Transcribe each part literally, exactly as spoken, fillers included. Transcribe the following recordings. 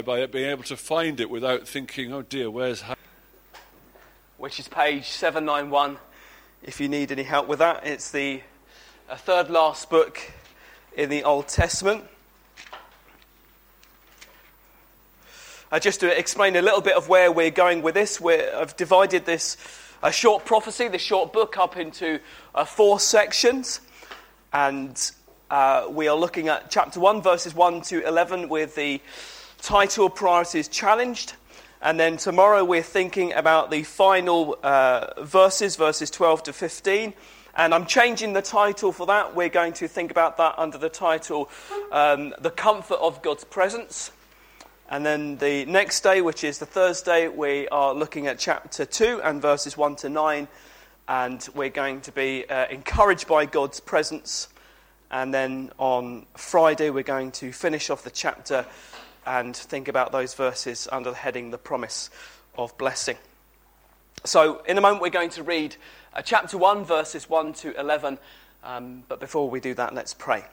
by being able to find it without thinking, oh dear, where's Haggai? Which is page seven ninety-one, if you need any help with that. It's the uh, third last book in the Old Testament. Uh, just to explain a little bit of where we're going with this, we're, I've divided this a short prophecy, this short book, up into uh, four sections. And uh, we are looking at chapter one, verses one to eleven, with the title Priorities Challenged. And then tomorrow we're thinking about the final uh, verses, verses twelve to fifteen. And I'm changing the title for that. We're going to think about that under the title, um, The Comfort of God's Presence. And then the next day, which is the Thursday, we are looking at chapter two and verses one to nine. And we're going to be uh, encouraged by God's presence. And then on Friday, we're going to finish off the chapter and think about those verses under the heading, The Promise of Blessing. So in a moment, we're going to read uh, chapter one, verses one to eleven. Um, but before we do that, let's pray.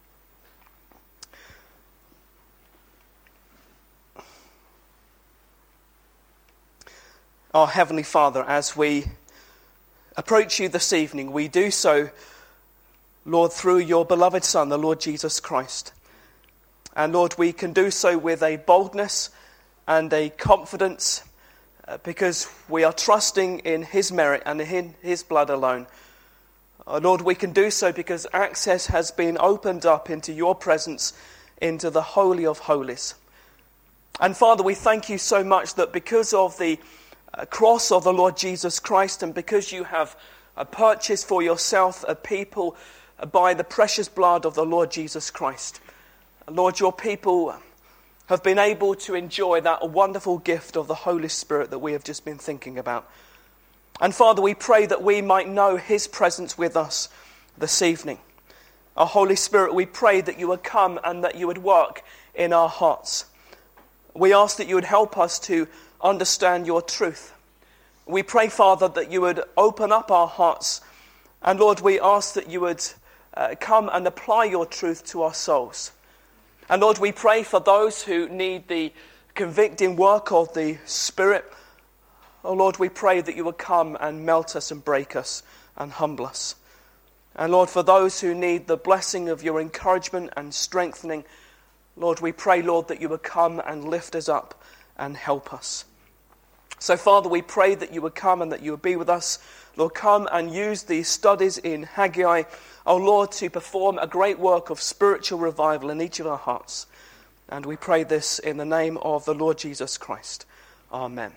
Our Heavenly Father, as we approach you this evening, we do so, Lord, through your beloved Son, the Lord Jesus Christ. And Lord, we can do so with a boldness and a confidence uh, because we are trusting in his merit and in his blood alone. Uh, Lord, we can do so because access has been opened up into your presence, into the Holy of Holies. And Father, we thank you so much that because of the uh, cross of the Lord Jesus Christ, and because you have uh, purchased for yourself a people uh, by the precious blood of the Lord Jesus Christ, Lord, your people have been able to enjoy that wonderful gift of the Holy Spirit that we have just been thinking about. And Father, we pray that we might know his presence with us this evening. Our Holy Spirit, we pray that you would come and that you would work in our hearts. We ask that you would help us to understand your truth. We pray, Father, that you would open up our hearts. And Lord, we ask that you would uh, come and apply your truth to our souls. And Lord, we pray for those who need the convicting work of the Spirit. Oh Lord, we pray that you would come and melt us and break us and humble us. And Lord, for those who need the blessing of your encouragement and strengthening, Lord, we pray, Lord, that you would come and lift us up and help us. So Father, we pray that you would come and that you would be with us. Lord, come and use these studies in Haggai, oh Lord, to perform a great work of spiritual revival in each of our hearts. And we pray this in the name of the Lord Jesus Christ. Amen.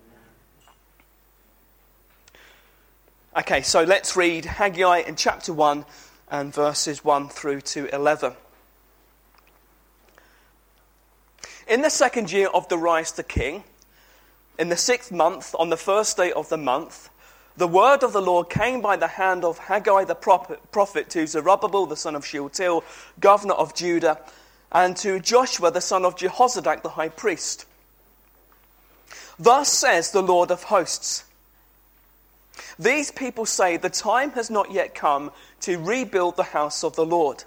Okay, so let's read Haggai in chapter one and verses one through to eleven. In the second year of Darius the king, in the sixth month, on the first day of the month, the word of the Lord came by the hand of Haggai the prophet to Zerubbabel the son of Shealtiel, governor of Judah, and to Joshua the son of Jehozadak the high priest. Thus says the Lord of hosts, these people say the time has not yet come to rebuild the house of the Lord.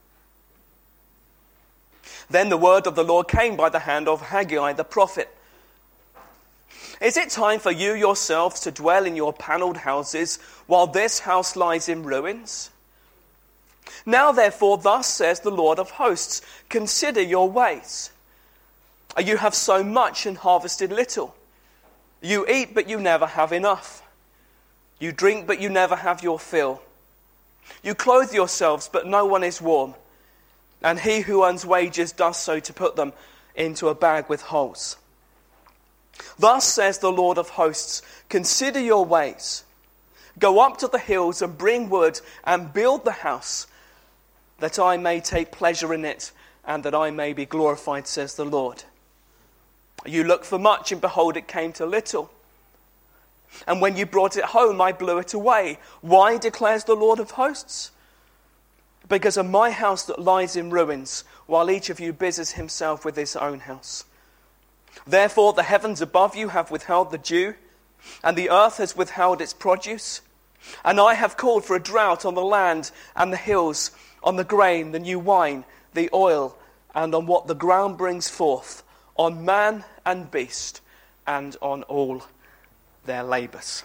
Then the word of the Lord came by the hand of Haggai the prophet. Is it time for you yourselves to dwell in your panelled houses while this house lies in ruins? Now therefore, thus says the Lord of hosts, consider your ways. You have sown much and harvested little. You eat, but you never have enough. You drink, but you never have your fill. You clothe yourselves, but no one is warm. And he who earns wages does so to put them into a bag with holes. Thus says the Lord of hosts, consider your ways. Go up to the hills and bring wood and build the house, that I may take pleasure in it and that I may be glorified, says the Lord. You looked for much, and behold, it came to little. And when you brought it home, I blew it away. Why, declares the Lord of hosts? Because of my house that lies in ruins, while each of you busies himself with his own house. Therefore the heavens above you have withheld the dew, and the earth has withheld its produce. And I have called for a drought on the land and the hills, on the grain, the new wine, the oil, and on what the ground brings forth, on man and beast and on all their labours.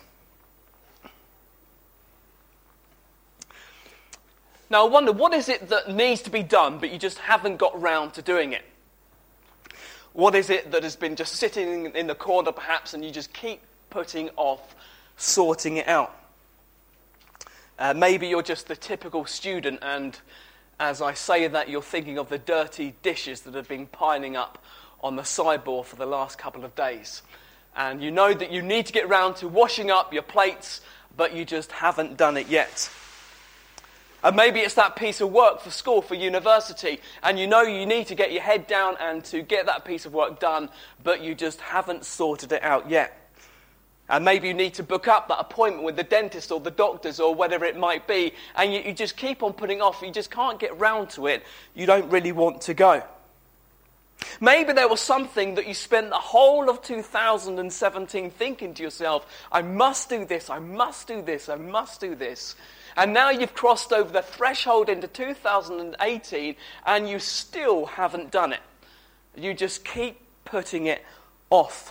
Now I wonder, what is it that needs to be done but you just haven't got round to doing it? What is it that has been just sitting in the corner perhaps and you just keep putting off sorting it out? Uh, maybe you're just the typical student, and as I say that, you're thinking of the dirty dishes that have been piling up on the sideboard for the last couple of days. And you know that you need to get round to washing up your plates, but you just haven't done it yet. And maybe it's that piece of work for school, for university, and you know you need to get your head down and to get that piece of work done, but you just haven't sorted it out yet. And maybe you need to book up that appointment with the dentist or the doctors or whatever it might be, and you, you just keep on putting off. You just can't get round to it. You don't really want to go. Maybe there was something that you spent the whole of two thousand seventeen thinking to yourself, I must do this, I must do this, I must do this. And now you've crossed over the threshold into two thousand eighteen and you still haven't done it. You just keep putting it off.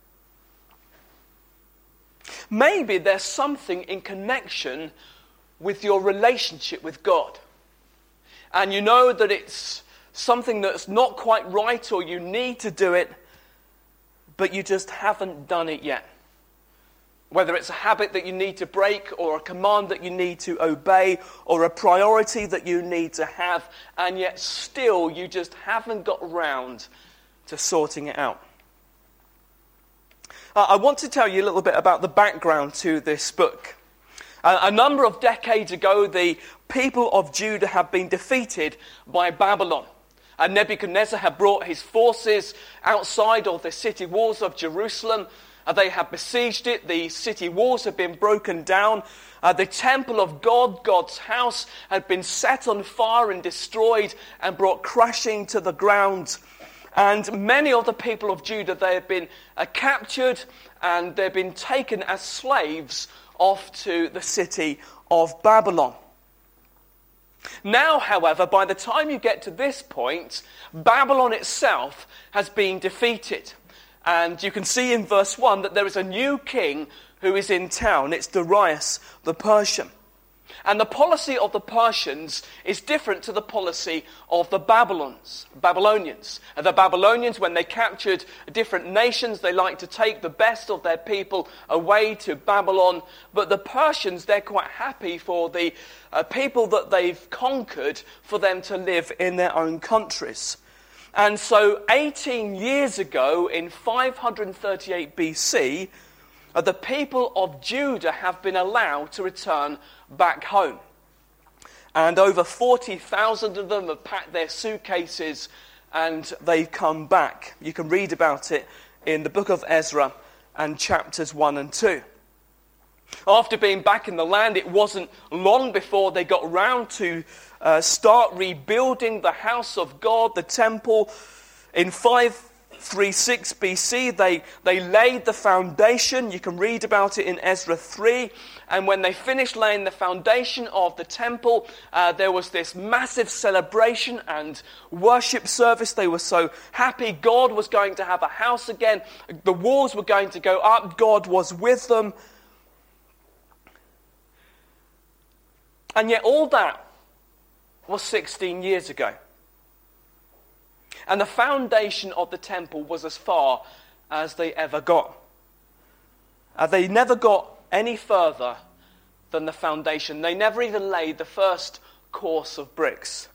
Maybe there's something in connection with your relationship with God. And you know that it's something that's not quite right, or you need to do it, but you just haven't done it yet. Whether it's a habit that you need to break, or a command that you need to obey, or a priority that you need to have, and yet still you just haven't got round to sorting it out. Uh, I want to tell you a little bit about the background to this book. Uh, a number of decades ago, the people of Judah had been defeated by Babylon. And Nebuchadnezzar had brought his forces outside of the city walls of Jerusalem. Uh, they had besieged it. The city walls had been broken down. Uh, the temple of God, God's house, had been set on fire and destroyed and brought crashing to the ground. And many of the people of Judah, they had been uh, captured and they'd been taken as slaves off to the city of Babylon. Now, however, by the time you get to this point, Babylon itself has been defeated. And you can see in verse one that there is a new king who is in town. It's Darius the Persian. And the policy of the Persians is different to the policy of the Babylons, Babylonians. And the Babylonians, when they captured different nations, they like to take the best of their people away to Babylon. But the Persians, they're quite happy for the uh, people that they've conquered, for them to live in their own countries. And so eighteen years ago, in five hundred thirty-eight B C, uh, the people of Judah have been allowed to return back home. And over forty thousand of them have packed their suitcases and they've come back. You can read about it in the book of Ezra and chapters one and two. After being back in the land, it wasn't long before they got round to uh, start rebuilding the house of God, the temple. In five thirty-six B C, they, they laid the foundation. You can read about it in Ezra three. And when they finished laying the foundation of the temple, uh, there was this massive celebration and worship service. They were so happy. God was going to have a house again. The walls were going to go up. God was with them. And yet all that was sixteen years ago. And the foundation of the temple was as far as they ever got. Uh, they never got any further than the foundation. They never even laid the first course of bricks.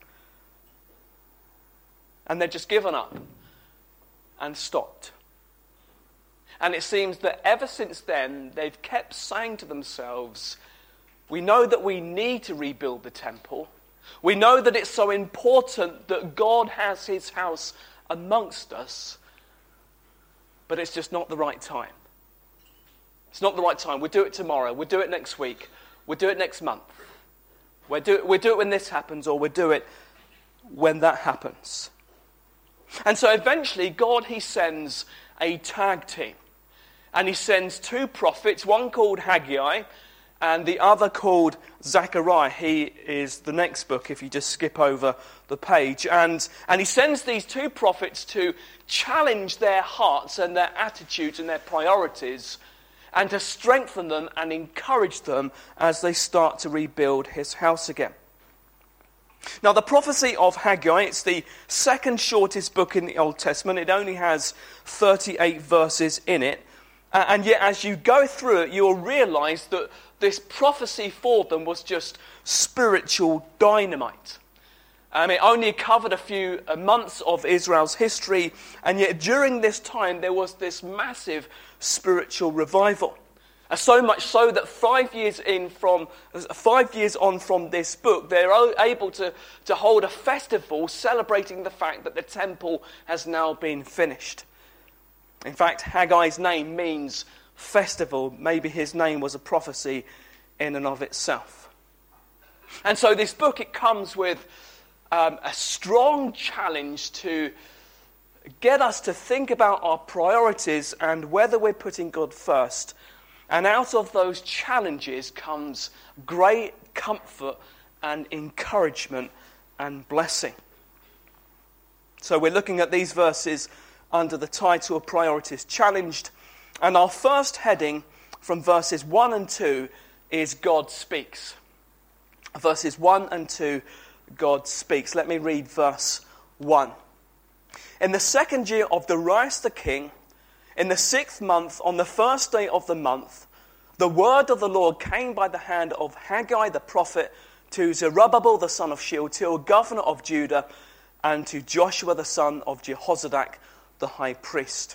And they'd just given up and stopped. And it seems that ever since then, they've kept saying to themselves, we know that we need to rebuild the temple. We know that it's so important that God has his house amongst us, but it's just not the right time. It's not the right time. We'll do it tomorrow. We'll do it next week. We'll do it next month. We'll do it, we'll do it when this happens, or we'll do it when that happens. And so eventually God, he sends a tag team. And he sends two prophets, one called Haggai and the other called Zechariah. He is the next book, if you just skip over the page. And, and he sends these two prophets to challenge their hearts and their attitudes and their priorities, and to strengthen them and encourage them as they start to rebuild his house again. Now, the prophecy of Haggai, it's the second shortest book in the Old Testament. It only has thirty-eight verses in it. Uh, and yet, as you go through it, you'll realize that this prophecy for them was just spiritual dynamite. Um, it only covered a few uh, months of Israel's history, and yet during this time there was this massive spiritual revival. Uh, so much so that five years in from uh, five years on from this book, they're able to, to hold a festival celebrating the fact that the temple has now been finished. In fact, Haggai's name means festival. Maybe his name was a prophecy in and of itself. And so this book, it comes with um, a strong challenge to get us to think about our priorities and whether we're putting God first. And out of those challenges comes great comfort and encouragement and blessing. So we're looking at these verses under the title of Priorities Challenged. And our first heading from verses one and two is God Speaks. Verses one and two, God Speaks. Let me read verse one. In the second year of Darius the king, in the sixth month, on the first day of the month, the word of the Lord came by the hand of Haggai the prophet to Zerubbabel the son of Shealtiel, governor of Judah, and to Joshua the son of Jehozadak, the high priest.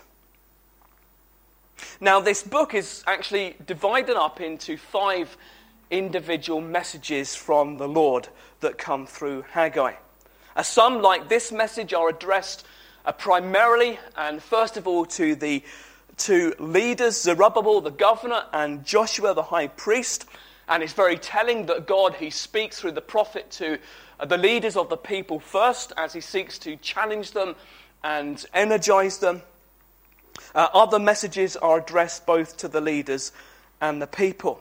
Now, this book is actually divided up into five individual messages from the Lord that come through Haggai. Uh, some, like this message, are addressed uh, primarily and first of all to the two leaders, Zerubbabel the governor and Joshua the high priest. And it's very telling that God, he speaks through the prophet to uh, the leaders of the people first as he seeks to challenge them and energize them. Uh, other messages are addressed both to the leaders and the people.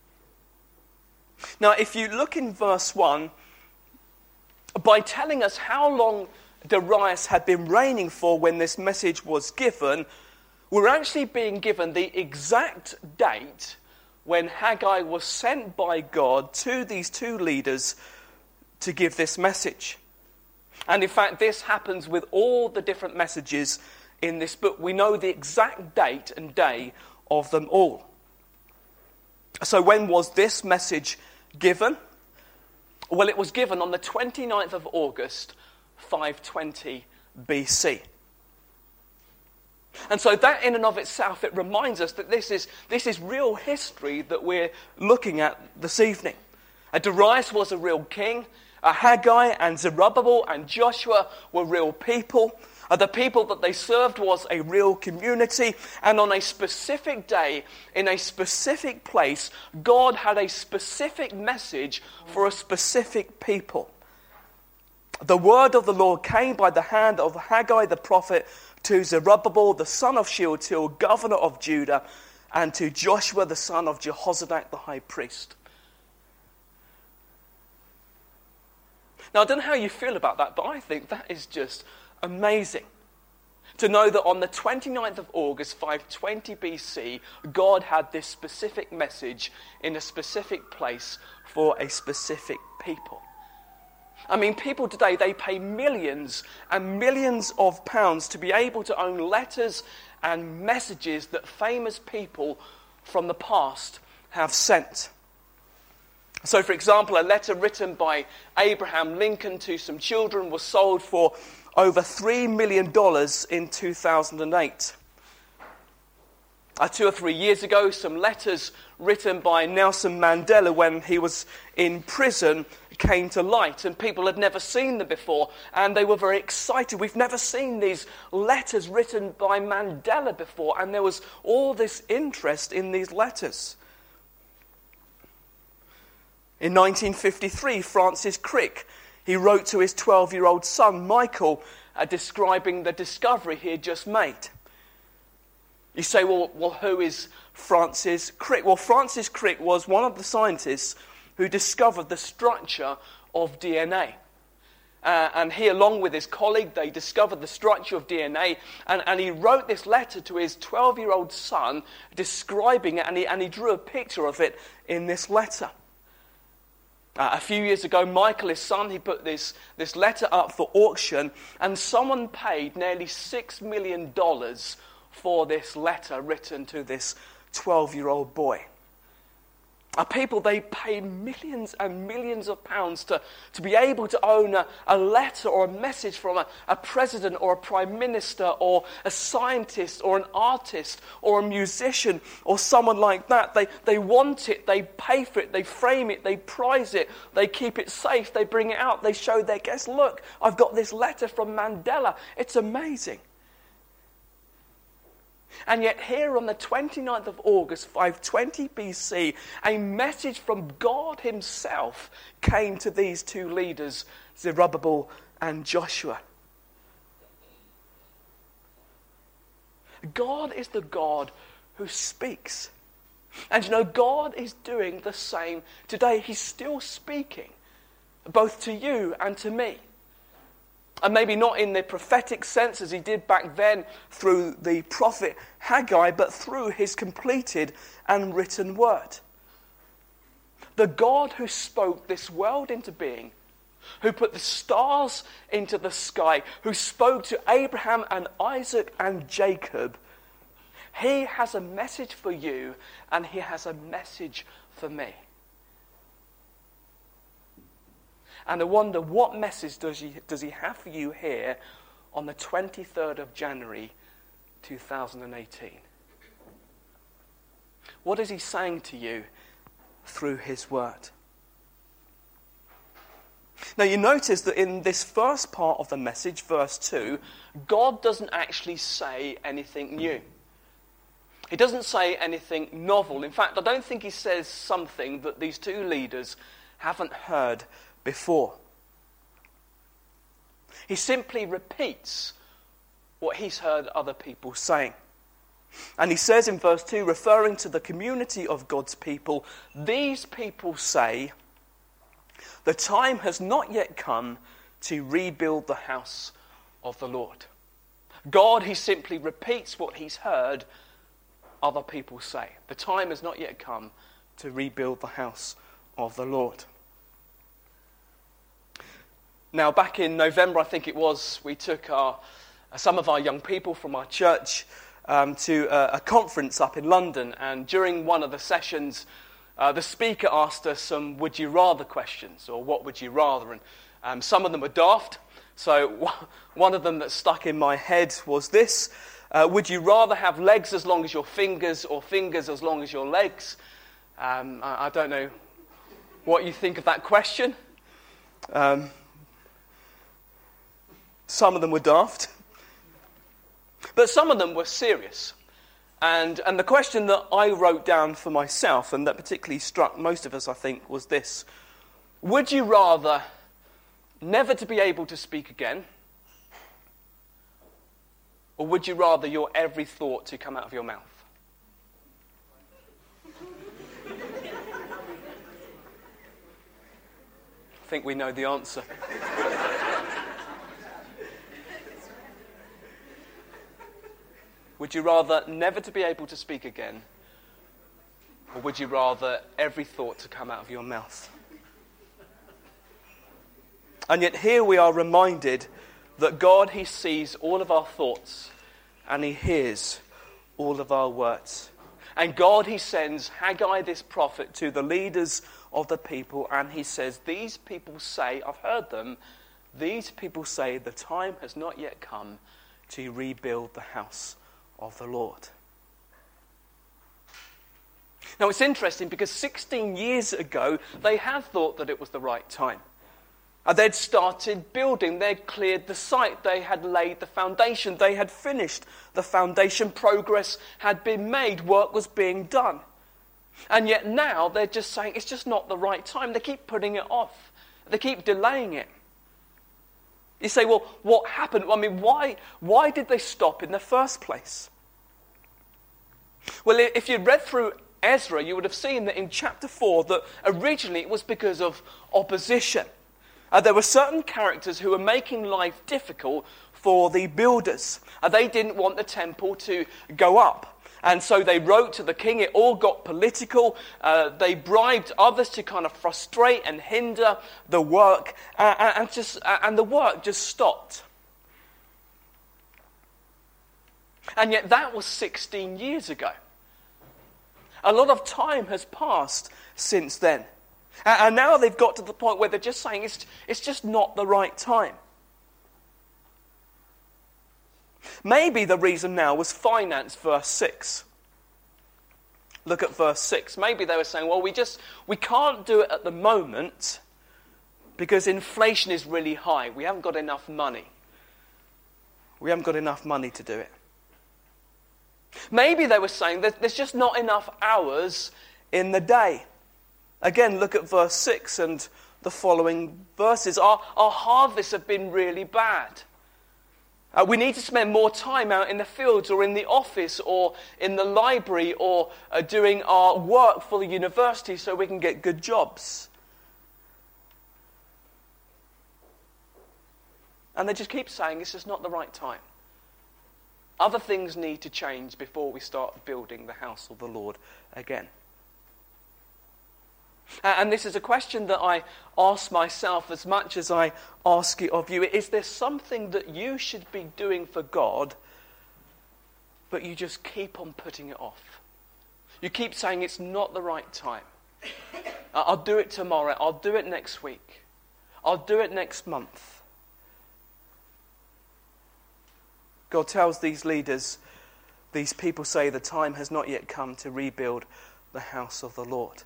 Now, if you look in verse one, by telling us how long Darius had been reigning for when this message was given, we're actually being given the exact date when Haggai was sent by God to these two leaders to give this message. And in fact, this happens with all the different messages in this book. We know the exact date and day of them all. So when was this message given? Well, it was given on the twenty-ninth of August, five twenty B C. And so that in and of itself, it reminds us that this is, this is real history that we're looking at this evening. Uh, Darius was a real king. Uh, Haggai and Zerubbabel and Joshua were real people. Uh, the people that they served was a real community. And on a specific day, in a specific place, God had a specific message for a specific people. The word of the Lord came by the hand of Haggai the prophet to Zerubbabel the son of Shealtiel, governor of Judah, and to Joshua the son of Jehozadak the high priest. Now, I don't know how you feel about that, but I think that is just amazing. To know that on the twenty-ninth of August, five twenty B C, God had this specific message in a specific place for a specific people. I mean, people today, they pay millions and millions of pounds to be able to own letters and messages that famous people from the past have sent. So, for example, a letter written by Abraham Lincoln to some children was sold for over three million dollars in two thousand eight. Uh, two or three years ago, some letters written by Nelson Mandela when he was in prison came to light, and people had never seen them before, and they were very excited. We've never seen these letters written by Mandela before, and there was all this interest in these letters. In nineteen fifty-three, Francis Crick, he wrote to his twelve-year-old son, Michael, uh, describing the discovery he had just made. You say, well, well, who is Francis Crick? Well, Francis Crick was one of the scientists who discovered the structure of D N A. Uh, and he, along with his colleague, they discovered the structure of D N A, and, and he wrote this letter to his twelve-year-old son describing it, and he, and he drew a picture of it in this letter. Uh, a few years ago, Michael, his son, he put this, this letter up for auction, and someone paid nearly six million dollars for this letter written to this twelve-year-old boy. Uh, people, they pay millions and millions of pounds to, to be able to own a, a letter or a message from a, a president or a prime minister or a scientist or an artist or a musician or someone like that. They, they want it, they pay for it, they frame it, they prize it, they keep it safe, they bring it out, they show their guests, look, I've got this letter from Mandela. It's amazing. And yet here on the twenty-ninth of August, five twenty B C, a message from God himself came to these two leaders, Zerubbabel and Joshua. God is the God who speaks. And you know, God is doing the same today. He's still speaking, both to you and to me. And maybe not in the prophetic sense as he did back then through the prophet Haggai, but through his completed and written word. The God who spoke this world into being, who put the stars into the sky, who spoke to Abraham and Isaac and Jacob, he has a message for you and he has a message for me. And I wonder, what message does he, does he have for you here on the twenty-third of January, two thousand eighteen? What is he saying to you through his word? Now you notice that in this first part of the message, verse two, God doesn't actually say anything new. He doesn't say anything novel. In fact, I don't think he says something that these two leaders haven't heard before. He simply repeats what he's heard other people saying. And he says in verse two, referring to the community of God's people, these people say, the time has not yet come to rebuild the house of the Lord. God, he simply repeats what he's heard other people say. The time has not yet come to rebuild the house of the Lord. Now, back in November, I think it was, we took our, some of our young people from our church um, to a, a conference up in London. And during one of the sessions, uh, the speaker asked us some would you rather questions, or what would you rather? And um, some of them were daft. So w- one of them that stuck in my head was this. Uh, would you rather have legs as long as your fingers or fingers as long as your legs? Um, I, I don't know what you think of that question. Um Some of them were daft, but some of them were serious. And and the question that I wrote down for myself, and that particularly struck most of us, I think, was this. Would you rather never to be able to speak again, or would you rather your every thought to come out of your mouth? I think we know the answer. Would you rather never to be able to speak again, or would you rather every thought to come out of your mouth? And yet here we are reminded that God, he sees all of our thoughts and he hears all of our words. And God, he sends Haggai, this prophet, to the leaders of the people, and he says, these people say, I've heard them, these people say the time has not yet come to rebuild the house of the Lord. Now it's interesting because sixteen years ago they had thought that it was the right time. Uh, they'd started building, they'd cleared the site, they had laid the foundation, they had finished the foundation, progress had been made, work was being done. And yet now they're just saying it's just not the right time. They keep putting it off. They keep delaying it. You say, well, what happened? I mean, why, why did they stop in the first place? Well, if you'd read through Ezra, you would have seen that in chapter four that originally it was because of opposition. Uh, there were certain characters who were making life difficult for the builders. Uh, they didn't want the temple to go up. And so they wrote to the king. It all got political. Uh, they bribed others to kind of frustrate and hinder the work. Uh, and, just, uh, and the work just stopped. And yet that was sixteen years ago. A lot of time has passed since then. And now they've got to the point where they're just saying it's, it's just not the right time. Maybe the reason now was finance, verse six. Look at verse six. Maybe they were saying, well, we just, we can't do it at the moment because inflation is really high. We haven't got enough money. We haven't got enough money to do it. Maybe they were saying that there's just not enough hours in the day. Again, look at verse six and the following verses. Our, our harvests have been really bad. Uh, we need to spend more time out in the fields or in the office or in the library or uh, doing our work for the university so we can get good jobs. And they just keep saying it's just not the right time. Other things need to change before we start building the house of the Lord again. And this is a question that I ask myself as much as I ask it of you. Is there something that you should be doing for God, but you just keep on putting it off? You keep saying it's not the right time. I'll do it tomorrow. I'll do it next week. I'll do it next month. God tells these leaders, these people say the time has not yet come to rebuild the house of the Lord.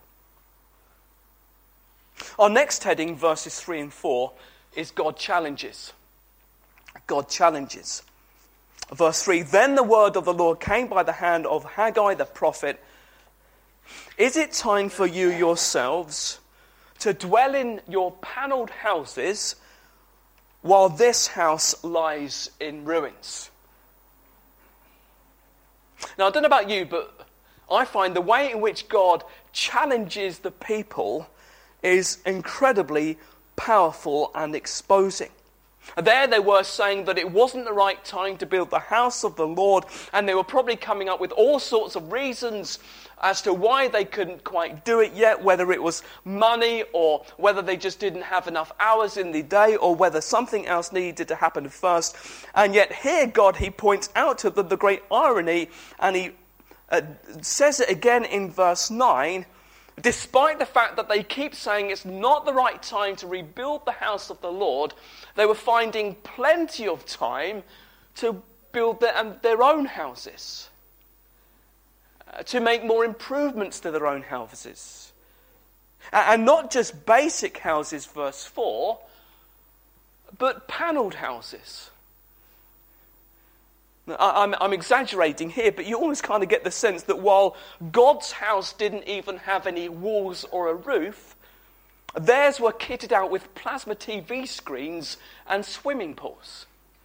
Our next heading, verses three and four, is God challenges. God challenges. Verse three, then the word of the Lord came by the hand of Haggai the prophet. Is it time for you yourselves to dwell in your panelled houses while this house lies in ruins? Now, I don't know about you, but I find the way in which God challenges the people is incredibly powerful and exposing. There they were saying that it wasn't the right time to build the house of the Lord, and they were probably coming up with all sorts of reasons as to why they couldn't quite do it yet, whether it was money or whether they just didn't have enough hours in the day or whether something else needed to happen first. And yet here God, he points out to them the great irony, and he uh, says it again in verse nine. Despite the fact that they keep saying it's not the right time to rebuild the house of the Lord, they were finding plenty of time to build their, um, their own houses, uh, to make more improvements to their own houses. Uh, and not just basic houses, verse four, but panelled houses. I'm, I'm exaggerating here, but you always kind of get the sense that while God's house didn't even have any walls or a roof, theirs were kitted out with plasma T V screens and swimming pools.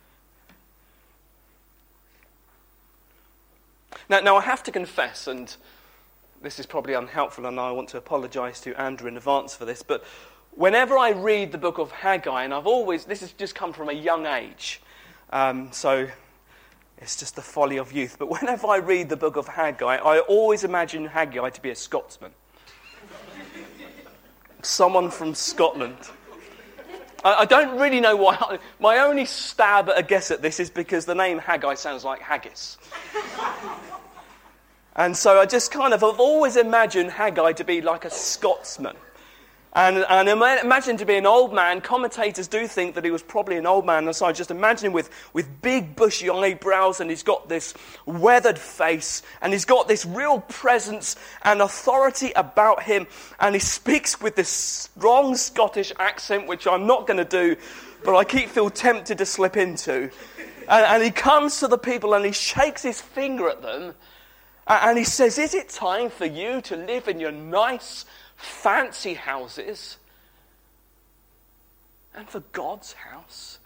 Now, now I have to confess, and this is probably unhelpful, and I want to apologise to Andrew in advance for this, but whenever I read the book of Haggai, and I've always, this has just come from a young age, um, so... it's just the folly of youth. But whenever I read the book of Haggai, I always imagine Haggai to be a Scotsman. Someone from Scotland. I, I don't really know why. My only stab at a guess at this is because the name Haggai sounds like haggis. And so I just kind of have always imagined Haggai to be like a Scotsman. And, and imagine to be an old man. Commentators do think that he was probably an old man. And so I just imagine him with, with big bushy eyebrows, and he's got this weathered face, and he's got this real presence and authority about him. And he speaks with this strong Scottish accent, which I'm not going to do, but I keep feel tempted to slip into. And, and he comes to the people and he shakes his finger at them. And he says, is it time for you to live in your nice, fancy houses, and for God's house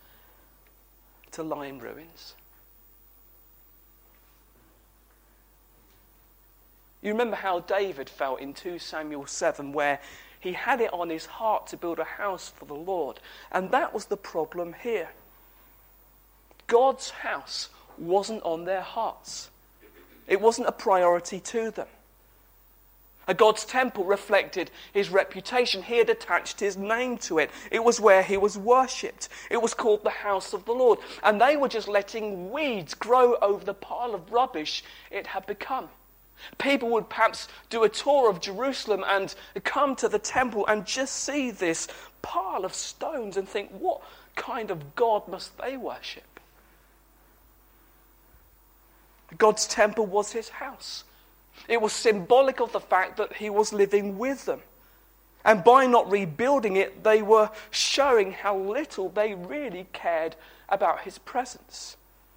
to lie in ruins? You remember how David felt in Second Samuel seven, where he had it on his heart to build a house for the Lord. And that was the problem here. God's house wasn't on their hearts. It wasn't a priority to them. God's temple reflected his reputation. He had attached his name to it. It was where he was worshipped. It was called the house of the Lord. And they were just letting weeds grow over the pile of rubbish it had become. People would perhaps do a tour of Jerusalem and come to the temple and just see this pile of stones and think, what kind of God must they worship? God's temple was his house. It was symbolic of the fact that he was living with them. And by not rebuilding it, they were showing how little they really cared about his presence.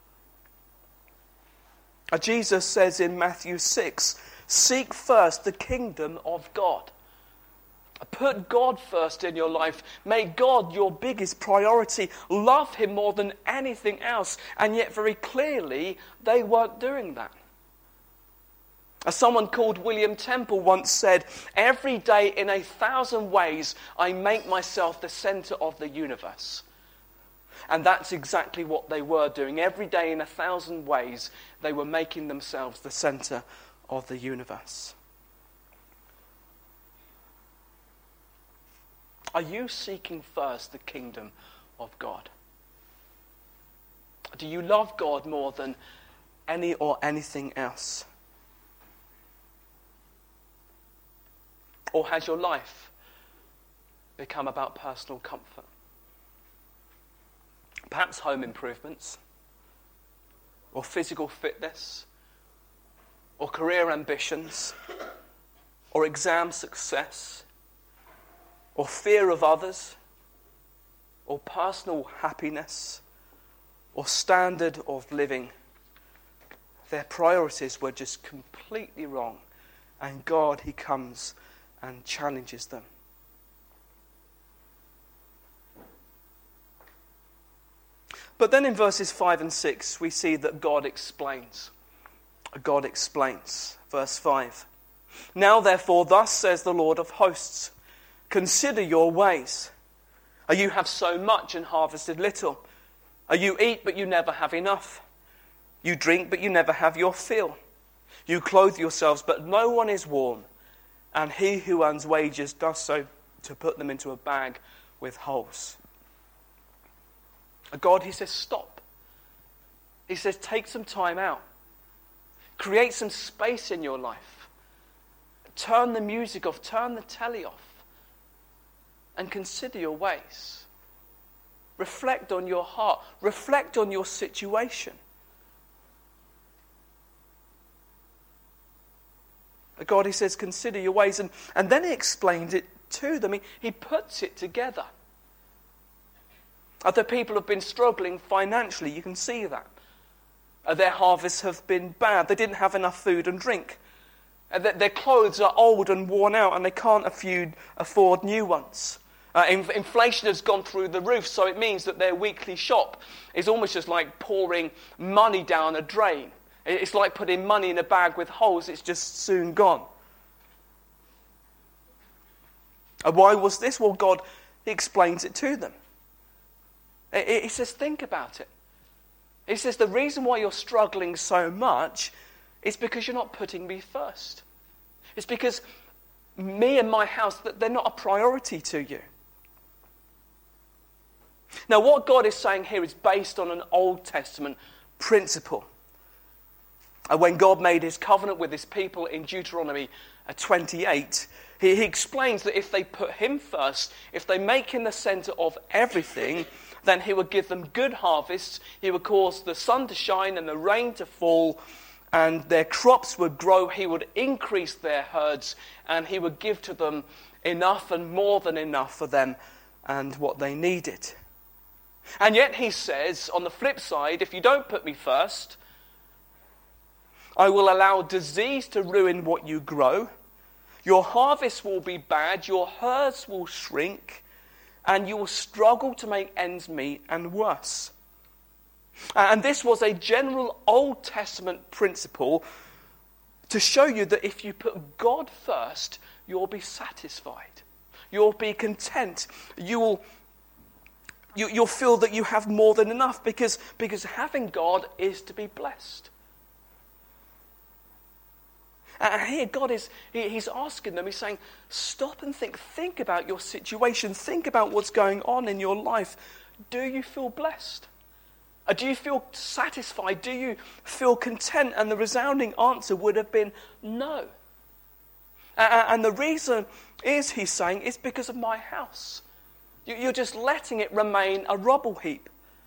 Jesus says in Matthew six, seek first the kingdom of God. Put God first in your life. Make God your biggest priority. Love him more than anything else. And yet very clearly, they weren't doing that. As someone called William Temple once said, every day in a thousand ways, I make myself the center of the universe. And that's exactly what they were doing. Every day in a thousand ways, they were making themselves the center of the universe. Are you seeking first the kingdom of God? Do you love God more than any or anything else? Or has your life become about personal comfort? Perhaps home improvements, or physical fitness, or career ambitions, or exam success, or fear of others, or personal happiness, or standard of living. Their priorities were just completely wrong. And God, he comes and challenges them. But then in verses five and six, we see that God explains. God explains. Verse five. Now therefore, thus says the Lord of hosts, consider your ways. Are you have so much and harvested little? Are you eat but you never have enough? You drink but you never have your fill. You clothe yourselves but no one is warm. And he who earns wages does so to put them into a bag with holes. God, he says, stop. He says, take some time out. Create some space in your life. Turn the music off. Turn the telly off. And consider your ways. Reflect on your heart. Reflect on your situation. God, he says, consider your ways. And, and then he explained it to them. He, he puts it together. Other people have been struggling financially. You can see that. Uh, their harvests have been bad. They didn't have enough food and drink. Uh, their, their clothes are old and worn out, and they can't afford, afford new ones. Uh, in, inflation has gone through the roof, so it means that their weekly shop is almost just like pouring money down a drain. It's like putting money in a bag with holes. It's just soon gone. And why was this? Well, God, he explains it to them. He says, think about it. He says, the reason why you're struggling so much is because you're not putting me first. It's because me and my house, they're not a priority to you. Now, what God is saying here is based on an Old Testament principle. And when God made his covenant with his people in Deuteronomy twenty-eight, he, he explains that if they put him first, if they make him the center of everything, then he would give them good harvests, he would cause the sun to shine and the rain to fall, and their crops would grow, he would increase their herds, and he would give to them enough and more than enough for them and what they needed. And yet he says, on the flip side, if you don't put me first, I will allow disease to ruin what you grow, your harvest will be bad, your herds will shrink, and you will struggle to make ends meet, and worse. And this was a general Old Testament principle to show you that if you put God first, you'll be satisfied. You'll be content. You will, you, you'll feel that you have more than enough because, because having God is to be blessed. And here God is, he, he's asking them, he's saying, stop and think. Think about your situation. Think about what's going on in your life. Do you feel blessed? Or do you feel satisfied? Do you feel content? And the resounding answer would have been no. And the reason is, he's saying, is because of my house. You're just letting it remain a rubble heap.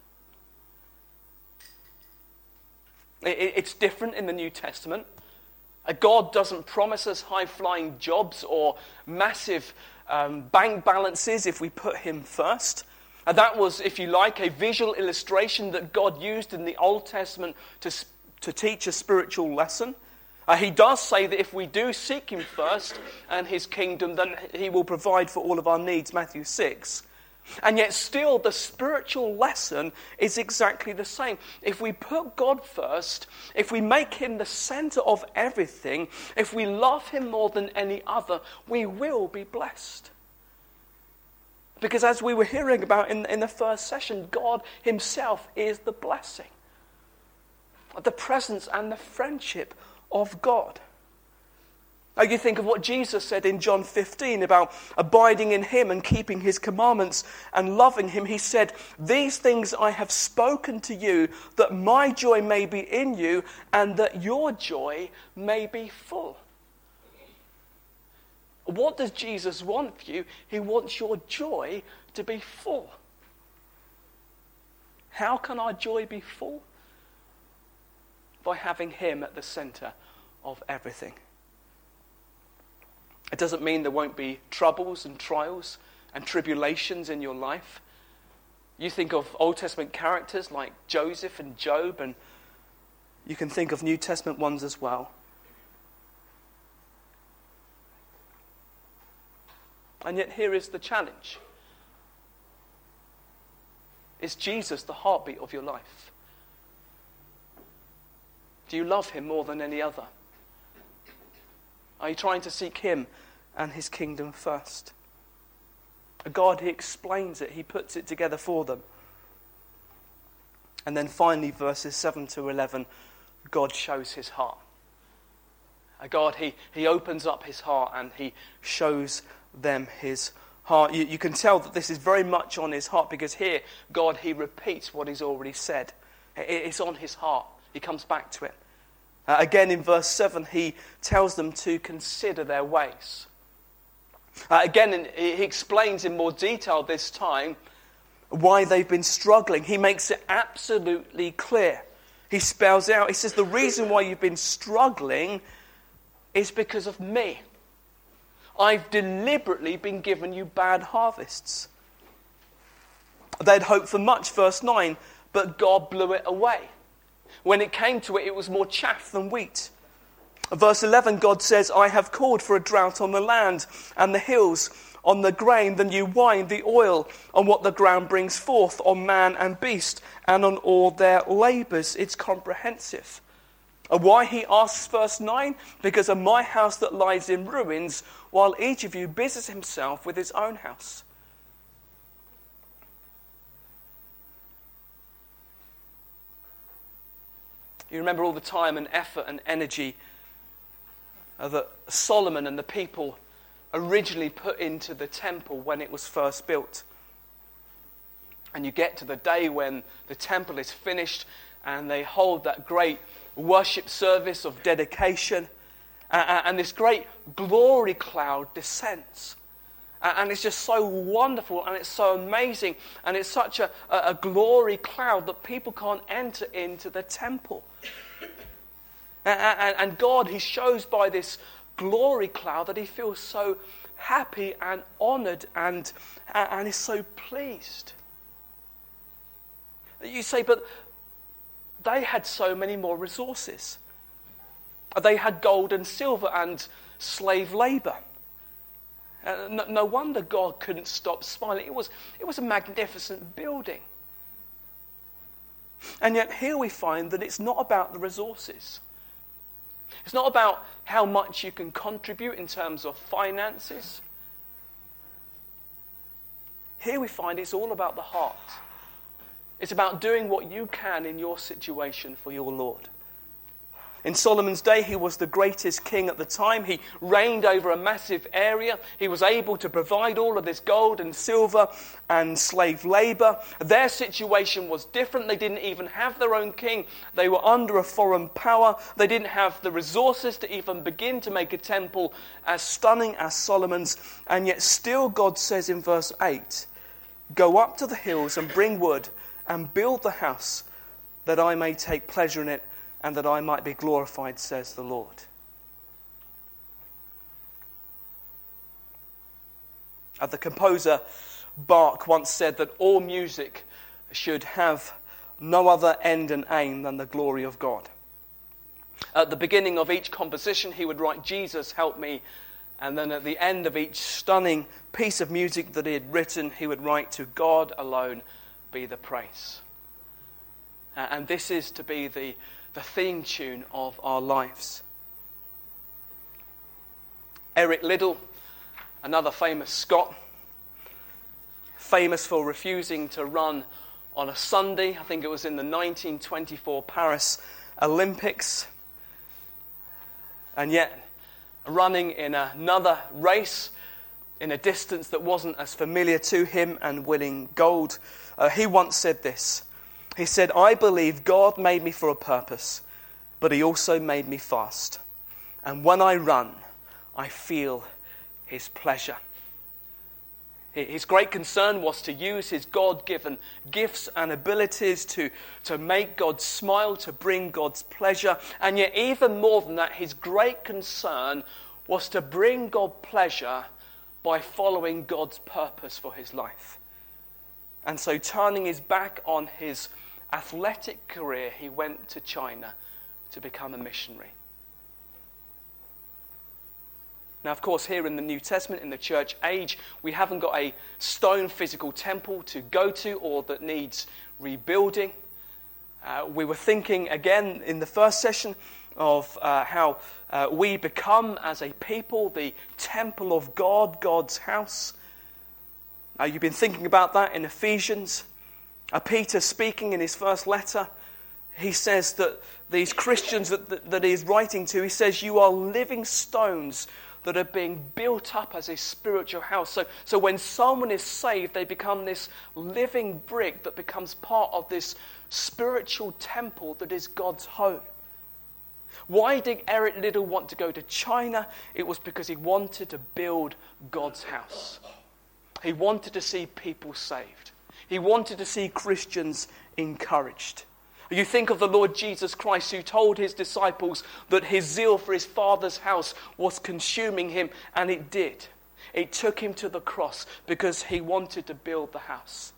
It's different in the New Testament. God doesn't promise us high-flying jobs or massive um, bank balances if we put him first. And that was, if you like, a visual illustration that God used in the Old Testament to, to teach a spiritual lesson. Uh, he does say that if we do seek him first and his kingdom, then he will provide for all of our needs, Matthew six. And yet still the spiritual lesson is exactly the same. If we put God first, if we make him the center of everything, if we love him more than any other, we will be blessed. Because as we were hearing about in, in the first session, God himself is the blessing. The presence and the friendship of God. Now you think of what Jesus said in John fifteen about abiding in him and keeping his commandments and loving him. He said, these things I have spoken to you, that my joy may be in you and that your joy may be full. What does Jesus want for you? He wants your joy to be full. How can our joy be full? By having him at the center of everything. It doesn't mean there won't be troubles and trials and tribulations in your life. You think of Old Testament characters like Joseph and Job, and you can think of New Testament ones as well. And yet here is the challenge. Is Jesus the heartbeat of your life? Do you love him more than any other? Are you trying to seek him and his kingdom first? God, he explains it. He puts it together for them. And then finally, verses seven to eleven, God shows his heart. God, he, he opens up his heart and he shows them his heart. You, you can tell that this is very much on his heart because here, God, he repeats what he's already said. It, it's on his heart. He comes back to it. Uh, again, in verse seven, he tells them to consider their ways. Uh, again, in, he explains in more detail this time why they've been struggling. He makes it absolutely clear. He spells out, he says, the reason why you've been struggling is because of me. I've deliberately been giving you bad harvests. They'd hoped for much, verse nine, but God blew it away. When it came to it, it was more chaff than wheat. Verse eleven, God says, I have called for a drought on the land and the hills, on the grain, the new wine, the oil, on what the ground brings forth, on man and beast, and on all their labours. It's comprehensive. And why, he asks, verse nine? Because of my house that lies in ruins, while each of you busies himself with his own house. You remember all the time and effort and energy that Solomon and the people originally put into the temple when it was first built. And you get to the day when the temple is finished and they hold that great worship service of dedication, uh, and this great glory cloud descends. Uh, and it's just so wonderful and it's so amazing and it's such a, a, a glory cloud that people can't enter into the temple. And, and, and God, he shows by this glory cloud that he feels so happy and honoured and, and is so pleased. You say, but they had so many more resources. They had gold and silver and slave labour. Uh, no, no wonder God couldn't stop smiling. It was, it was a magnificent building. And yet here we find that it's not about the resources. It's not about how much you can contribute in terms of finances. Here we find it's all about the heart. It's about doing what you can in your situation for your Lord. In Solomon's day, he was the greatest king at the time. He reigned over a massive area. He was able to provide all of this gold and silver and slave labor. Their situation was different. They didn't even have their own king. They were under a foreign power. They didn't have the resources to even begin to make a temple as stunning as Solomon's. And yet still God says in verse eight, "Go up to the hills and bring wood and build the house, that I may take pleasure in it, and that I might be glorified, says the Lord." Uh, the composer Bach once said that all music should have no other end and aim than the glory of God. At the beginning of each composition, he would write, "Jesus, help me." And then at the end of each stunning piece of music that he had written, he would write, "To God alone be the praise." Uh, and this is to be the the theme tune of our lives. Eric Liddell, another famous Scot, famous for refusing to run on a Sunday. I think it was in the nineteen twenty-four Paris Olympics. And yet, running in another race, in a distance that wasn't as familiar to him, and winning gold, uh, he once said this. He said, "I believe God made me for a purpose, but he also made me fast. And when I run, I feel his pleasure." His great concern was to use his God-given gifts and abilities to, to make God smile, to bring God's pleasure. And yet even more than that, his great concern was to bring God pleasure by following God's purpose for his life. And so turning his back on his athletic career, he went to China to become a missionary. Now, of course, here in the New Testament, in the church age, we haven't got a stone physical temple to go to or that needs rebuilding. Uh, we were thinking again in the first session of uh, how uh, we become as a people the temple of God, God's house. Uh, you've been thinking about that in Ephesians. Uh, Peter speaking in his first letter, he says that these Christians that, that, that he is writing to, he says, "You are living stones that are being built up as a spiritual house." So, so when someone is saved, they become this living brick that becomes part of this spiritual temple that is God's home. Why did Eric Liddell want to go to China? It was because he wanted to build God's house. He wanted to see people saved. He wanted to see Christians encouraged. You think of the Lord Jesus Christ, who told his disciples that his zeal for his Father's house was consuming him, and it did. It took him to the cross because he wanted to build the house.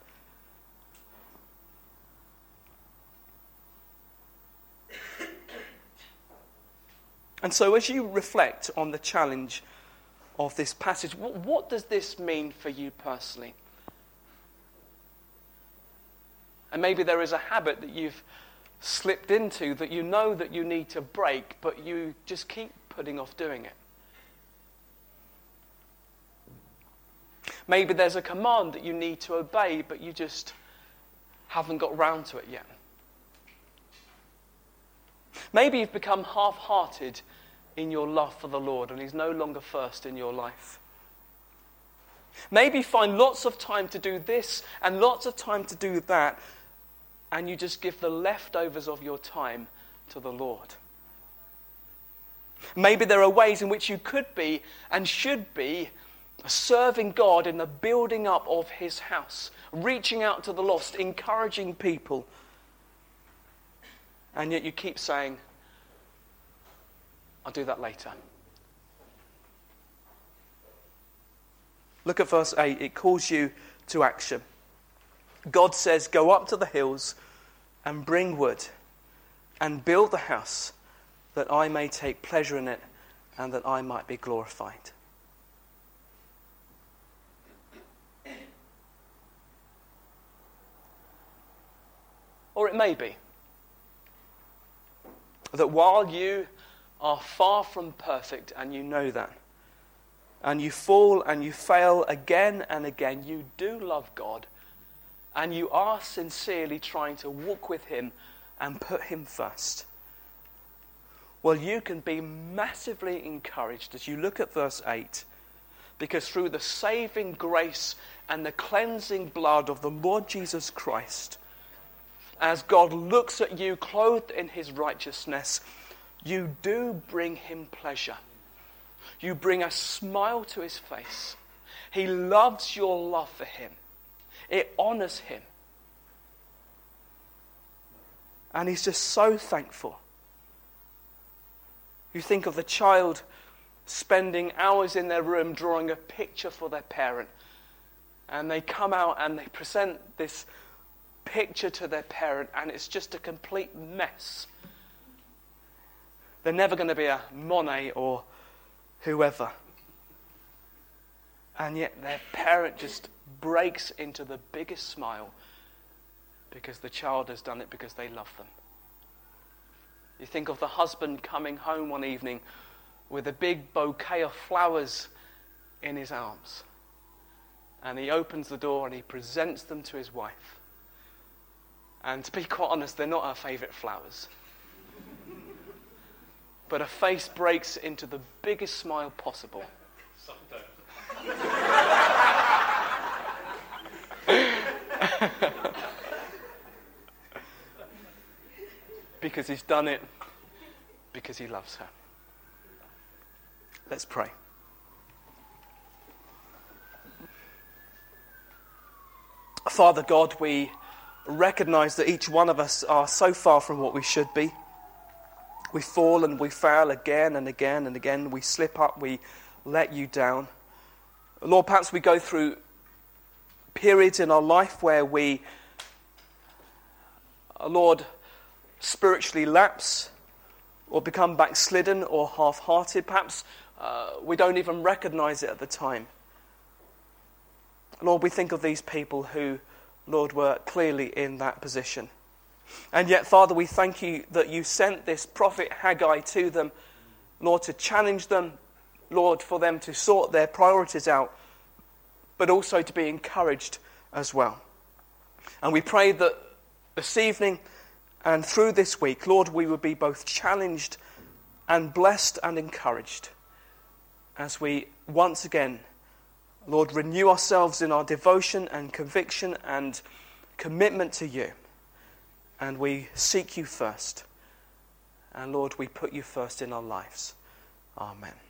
And so as you reflect on the challenge of this passage, what does this mean for you personally? And maybe there is a habit that you've slipped into that you know that you need to break, but you just keep putting off doing it. Maybe there's a command that you need to obey, but you just haven't got round to it yet. Maybe you've become half-hearted in your love for the Lord and he's no longer first in your life. Maybe you find lots of time to do this and lots of time to do that, and you just give the leftovers of your time to the Lord. Maybe there are ways in which you could be and should be serving God in the building up of his house, reaching out to the lost, encouraging people. And yet you keep saying, "I'll do that later." Look at verse eight. It calls you to action. God says, "Go up to the hills and bring wood and build the house, that I may take pleasure in it and that I might be glorified." Or it may be that while you are far from perfect, and you know that. And you fall and you fail again and again. You do love God, and you are sincerely trying to walk with him and put him first. Well, you can be massively encouraged as you look at verse eight, because through the saving grace and the cleansing blood of the Lord Jesus Christ, as God looks at you clothed in his righteousness, you do bring him pleasure. You bring a smile to his face. He loves your love for him. It honors him. And he's just so thankful. You think of the child spending hours in their room drawing a picture for their parent. And they come out and they present this picture to their parent, and it's just a complete mess. They're never going to be a Monet or whoever. And yet their parent just breaks into the biggest smile because the child has done it because they love them. You think of the husband coming home one evening with a big bouquet of flowers in his arms. And he opens the door and he presents them to his wife. And to be quite honest, they're not her favourite flowers. But her face breaks into the biggest smile possible. Because he's done it because he loves her. Let's pray. Father God, we recognize that each one of us are so far from what we should be. We fall and we fail again and again and again. We slip up, we let you down. Lord, perhaps we go through periods in our life where we, Lord, spiritually lapse or become backslidden or half-hearted. Perhaps uh, we don't even recognize it at the time. Lord, we think of these people who, Lord, were clearly in that position. And yet, Father, we thank you that you sent this prophet Haggai to them, Lord, to challenge them, Lord, for them to sort their priorities out, but also to be encouraged as well. And we pray that this evening and through this week, Lord, we would be both challenged and blessed and encouraged as we once again, Lord, renew ourselves in our devotion and conviction and commitment to you. And we seek you first. And Lord, we put you first in our lives. Amen.